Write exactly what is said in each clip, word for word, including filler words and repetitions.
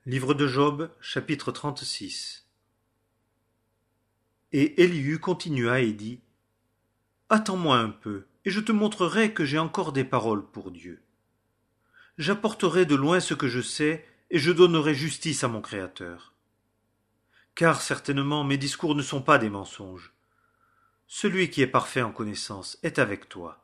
Livre de Job, chapitre trente-six. Et Élihu continua et dit: Attends-moi un peu, et je te montrerai que j'ai encore des paroles pour Dieu. J'apporterai de loin ce que je sais, et je donnerai justice à mon Créateur. Car certainement mes discours ne sont pas des mensonges. Celui qui est parfait en connaissance est avec toi.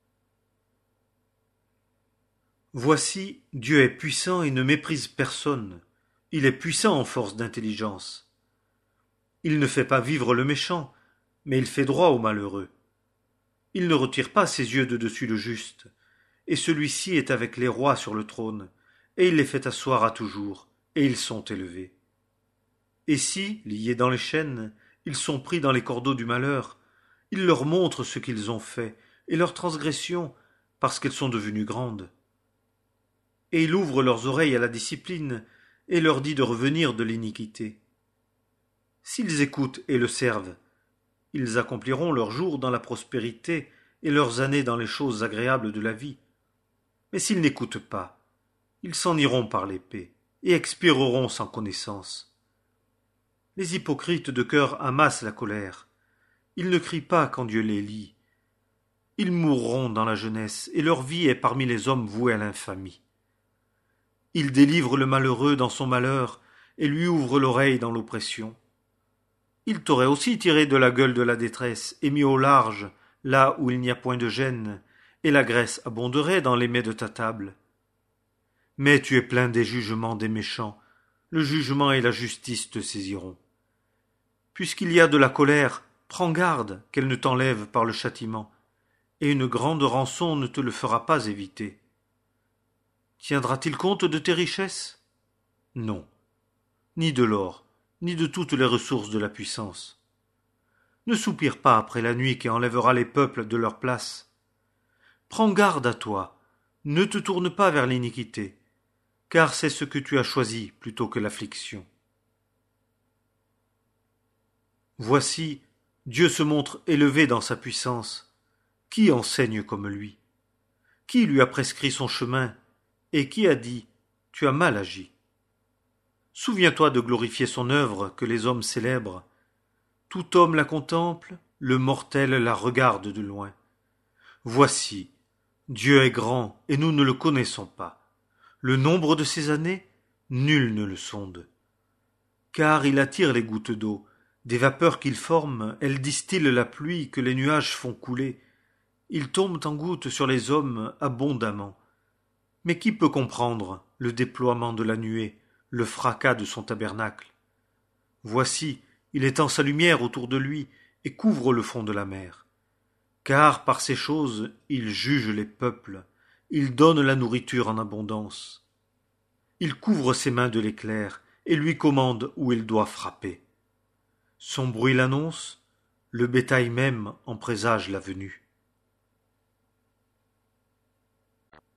Voici, Dieu est puissant et ne méprise personne. Il est puissant en force d'intelligence. Il ne fait pas vivre le méchant, mais il fait droit au malheureux. Il ne retire pas ses yeux de dessus le juste, et celui-ci est avec les rois sur le trône, et il les fait asseoir à toujours, et ils sont élevés. Et si, liés dans les chaînes, ils sont pris dans les cordeaux du malheur, il leur montre ce qu'ils ont fait, et leurs transgressions, parce qu'elles sont devenues grandes. Et il ouvre leurs oreilles à la discipline, et leur dit de revenir de l'iniquité. S'ils écoutent et le servent, ils accompliront leurs jours dans la prospérité et leurs années dans les choses agréables de la vie. Mais s'ils n'écoutent pas, ils s'en iront par l'épée, et expireront sans connaissance. Les hypocrites de cœur amassent la colère. Ils ne crient pas quand Dieu les lit. Ils mourront dans la jeunesse, et leur vie est parmi les hommes voués à l'infamie. Ils délivrent le malheureux dans son malheur, et lui ouvrent l'oreille dans l'oppression. Ils t'auraient aussi tiré de la gueule de la détresse, et mis au large, là où il n'y a point de gêne, et la graisse abonderait dans les mets de ta table. Mais tu es plein des jugements des méchants, le jugement et la justice te saisiront. Puisqu'il y a de la colère, prends garde qu'elle ne t'enlève par le châtiment, et une grande rançon ne te le fera pas éviter. Tiendra-t-il compte de tes richesses? Non, ni de l'or, ni de toutes les ressources de la puissance. Ne soupire pas après la nuit qui enlèvera les peuples de leur place. Prends garde à toi, ne te tourne pas vers l'iniquité, car c'est ce que tu as choisi plutôt que l'affliction. Voici, Dieu se montre élevé dans sa puissance. Qui enseigne comme lui? Qui lui a prescrit son chemin? Et qui a dit: tu as mal agi? Souviens-toi de glorifier son œuvre que les hommes célèbrent. Tout homme la contemple, le mortel la regarde de loin. Voici, Dieu est grand et nous ne le connaissons pas. Le nombre de ses années, nul ne le sonde. Car il attire les gouttes d'eau, des vapeurs qu'il forme, elles distillent la pluie que les nuages font couler. Ils tombent en gouttes sur les hommes abondamment. Mais qui peut comprendre le déploiement de la nuée, le fracas de son tabernacle? Voici, il étend sa lumière autour de lui et couvre le fond de la mer. Car par ces choses, il juge les peuples, il donne la nourriture en abondance. Il couvre ses mains de l'éclair et lui commande où il doit frapper. Son bruit l'annonce, le bétail même en présage la venue.